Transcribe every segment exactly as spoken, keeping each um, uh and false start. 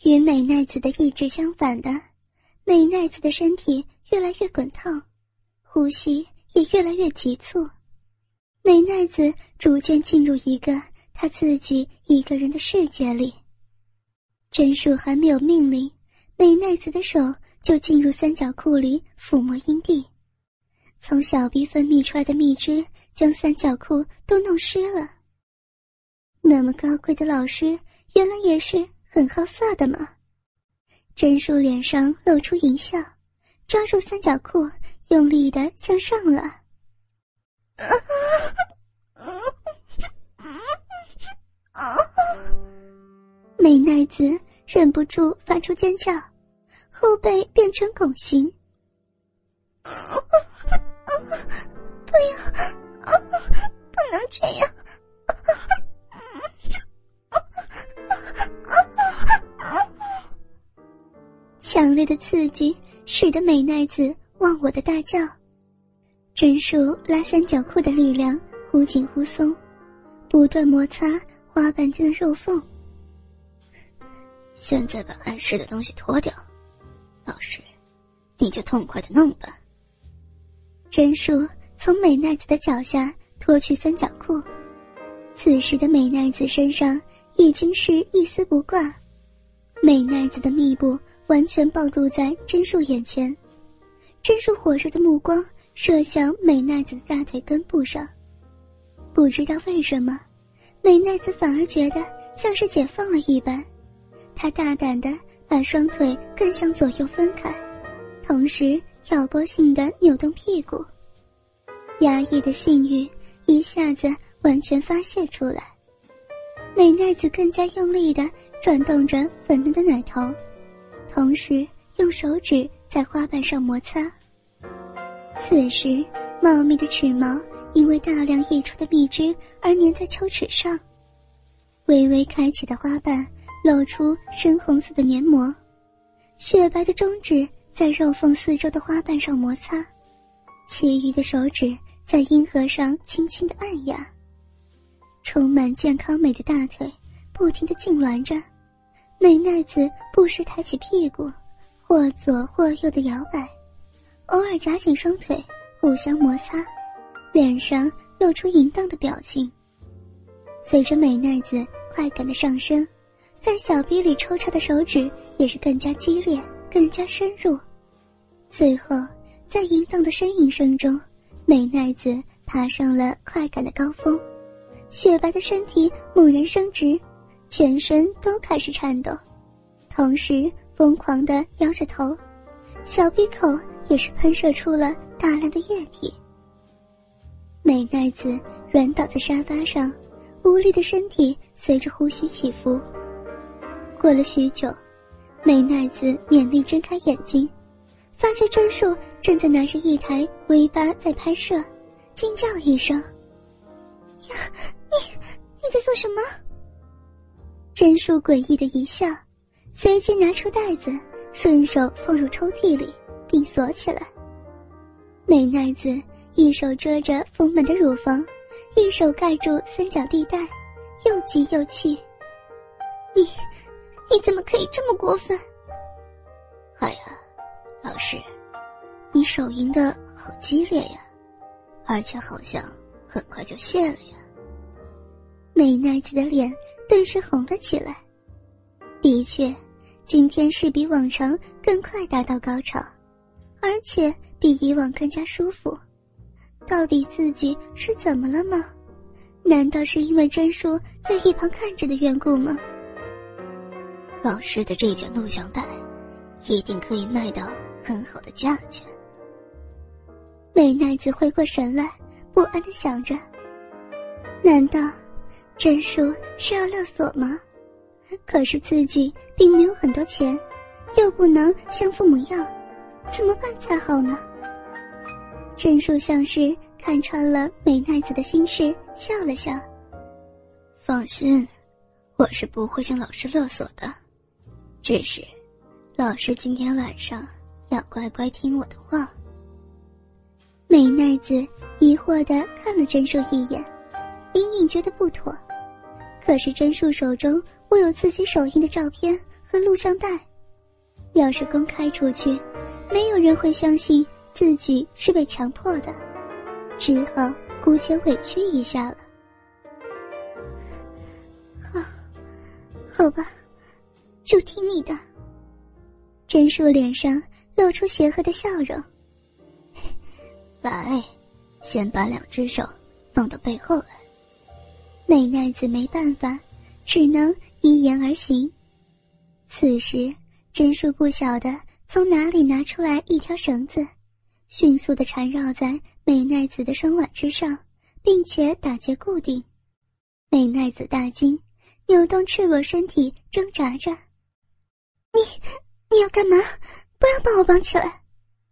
与美奈子的意志相反的，美奈子的身体越来越滚烫，呼吸也越来越急促。美奈子逐渐进入一个她自己一个人的世界里。真树还没有命令，美奈子的手就进入三角裤里抚摸阴蒂，从小臂分泌出来的蜜汁将三角裤都弄湿了。那么高贵的老师原来也是很好色的嘛。真树脸上露出淫笑，抓住三角裤用力地向上了。美奈子忍不住发出尖叫，后背变成拱形。不要，不能这样。强烈的刺激使得美奈子忘我的大叫。真树拉三角裤的力量忽紧忽松，不断摩擦花瓣间的肉缝。现在把碍事的东西脱掉，老师，你就痛快的弄吧。真树从美奈子的脚下脱去三角裤，此时的美奈子身上已经是一丝不挂，美奈子的密布完全暴露在真树眼前。真树火热的目光射向美奈子的大腿根部上，不知道为什么，美奈子反而觉得像是解放了一般。她大胆地把双腿更向左右分开，同时挑拨性地扭动屁股，压抑的性欲一下子完全发泄出来。美奈子更加用力地转动着粉嫩的奶头，同时用手指在花瓣上摩擦。此时茂密的齿毛因为大量溢出的蜜汁而粘在丘齿上，微微开启的花瓣露出深红色的黏膜，雪白的中指在肉缝四周的花瓣上摩擦，其余的手指在阴核上轻轻地按压。充满健康美的大腿不停地痉挛着，美奈子不时抬起屁股，或左或右地摇摆，偶尔夹紧双腿互相摩擦，脸上露出淫荡的表情。随着美奈子快感的上升，在小臂里抽插的手指也是更加激烈，更加深入。最后在淫荡的呻吟声中，美奈子爬上了快感的高峰，雪白的身体猛然伸直，全身都开始颤抖，同时疯狂地摇着头，小鼻口也是喷射出了大量的液体。美奈子软倒在沙发上，无力的身体随着呼吸起伏。过了许久，美奈子勉力睁开眼睛，发觉真树正在拿着一台 V 八在拍摄，惊叫一声：呀，你你在做什么？真树诡异的一笑，随即拿出袋子，顺手放入抽屉里并锁起来。美奈子一手遮着丰满的乳房，一手盖住三角地带，又急又气：你你怎么可以这么过分？哎呀，老师，你手淫的好激烈呀，而且好像很快就泄了呀。美奈子的脸顿时红了起来。的确，今天是比往常更快达到高潮，而且比以往更加舒服。到底自己是怎么了吗？难道是因为真树在一旁看着的缘故吗？老师的这卷录像带一定可以卖到很好的价钱。美奈子回过神来，不安地想着，难道真树是要勒索吗？可是自己并没有很多钱，又不能向父母要，怎么办才好呢？真树像是看穿了美奈子的心事，笑了笑：放心，我是不会向老师勒索的，只是老师今天晚上要乖乖听我的话。美奈子疑惑地看了真树一眼，隐隐觉得不妥，可是真树手中握有自己手印的照片和录像带。要是公开出去，没有人会相信自己是被强迫的，只好姑且委屈一下了。好，好吧，就听你的。真树脸上露出邪恶的笑容。来，先把两只手放到背后来。美奈子没办法，只能依言而行。此时真树不晓得从哪里拿出来一条绳子，迅速地缠绕在美奈子的双腕之上，并且打结固定。美奈子大惊，扭动赤裸身体挣扎着。你你要干嘛？不要把我绑起来。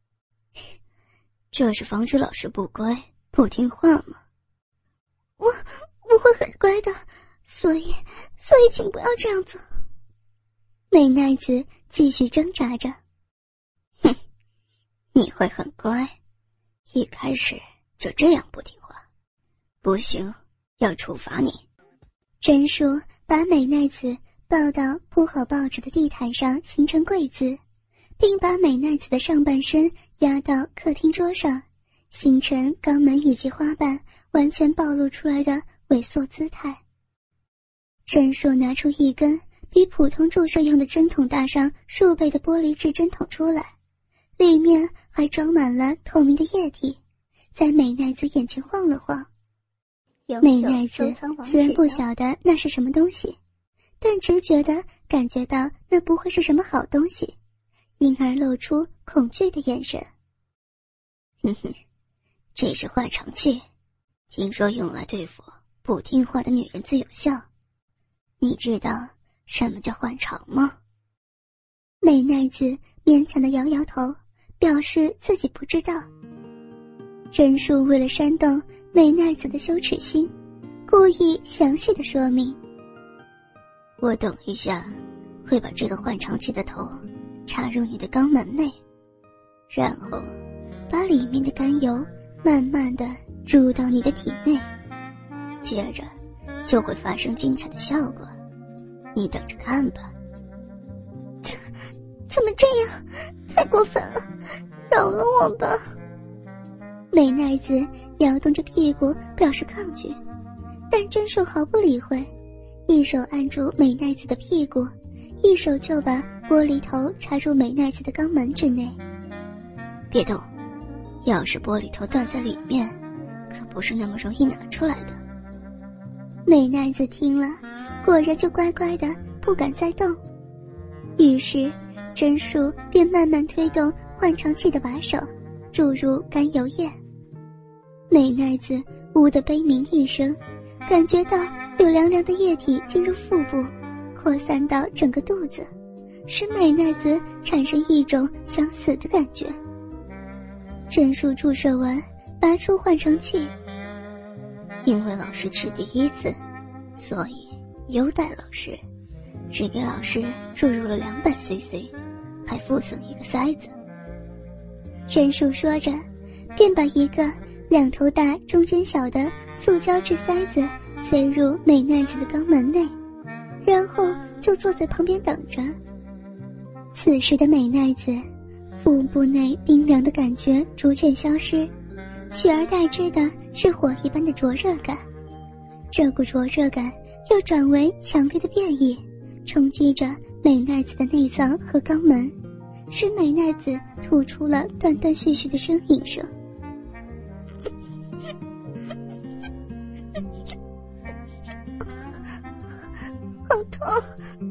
这是防止老师不乖不听话吗？我我会很乖的，所以所以请不要这样做。美奈子继续挣扎着。哼，你会很乖，一开始就这样不听话，不行，要处罚你。真树把美奈子抱到铺好报纸的地毯上，形成跪姿，并把美奈子的上半身压到客厅桌上，形成肛门以及花瓣完全暴露出来的猥琐姿态。真树拿出一根比普通注射用的针筒大上数倍的玻璃制针筒出来，里面还装满了透明的液体，在美奈子眼前晃了晃。美奈子虽然不晓得那是什么东西，但只觉得感觉到那不会是什么好东西，因而露出恐惧的眼神。哼哼，这是换肠器，听说用来对付不听话的女人最有效。你知道什么叫换肠吗？美奈子勉强地摇摇头，表示自己不知道。真树为了煽动美奈子的羞耻心，故意详细地说明。我等一下会把这个换肠器的头插入你的肛门内，然后把里面的甘油慢慢地注入到你的体内，接着就会发生精彩的效果，你等着看吧。怎怎么这样？太过分了，饶了我吧。美奈子摇动着屁股表示抗拒，但真树毫不理会，一手按住美奈子的屁股，一手就把玻璃头插入美奈子的肛门之内。别动，要是玻璃头断在里面，可不是那么容易拿出来的。美奈子听了，果然就乖乖的不敢再动。于是真树便慢慢推动换肠器的把手，注入甘油液。美奈子呜的悲鸣一声，感觉到有凉凉的液体进入腹部，扩散到整个肚子，使美奈子产生一种想死的感觉。真树注射完，拔出换肠器。因为老师是第一次，所以优待老师，只给老师注入了两百 C C， 还附赠一个塞子。真树说着，便把一个两头大中间小的塑胶制塞子塞入美奈子的肛门内，然后就坐在旁边等着。此时的美奈子腹部内冰凉的感觉逐渐消失，取而代之的是火一般的灼热感。这股灼热感又转为强烈的变异，冲击着美奈子的内脏和肛门，使美奈子吐出了断断续续的呻吟声。好痛！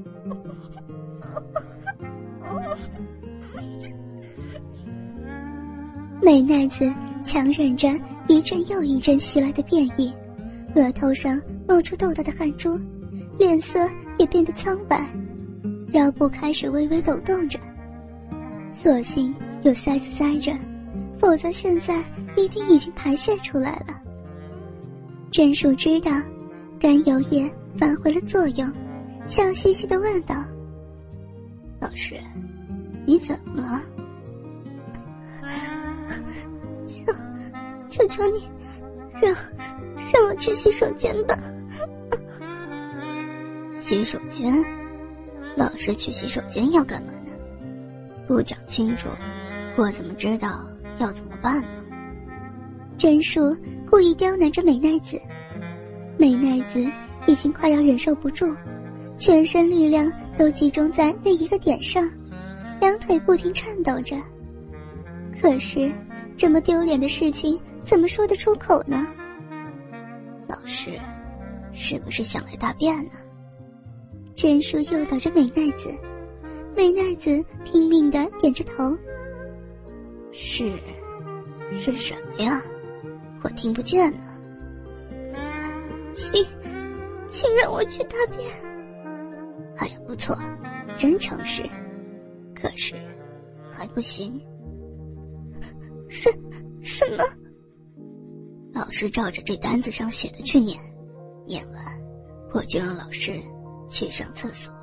美奈子强忍着一阵又一阵袭来的变异，额头上冒出豆大的汗珠，脸色也变得苍白，腰部开始微微抖动着。所幸有塞子塞着，否则现在一定已经排泄出来了。真树知道甘油液发挥了作用，笑嘻嘻地问道：老师，你怎么了？求求求你让让我去洗手间吧。洗手间？ 老师去洗手间要干嘛呢？不讲清楚，我怎么知道要怎么办呢？真树故意刁难着美奈子，美奈子已经快要忍受不住，全身力量都集中在那一个点上，两腿不停颤抖着。可是这么丢脸的事情怎么说得出口呢？老师是不是想来大便呢？真树诱导着美奈子，美奈子拼命地点着头。是是什么呀？我听不见呢。请请让我去大便。哎呀，不错，真诚实。可是还不行。什什么？老师照着这单子上写的去念，念完我就让老师去上厕所。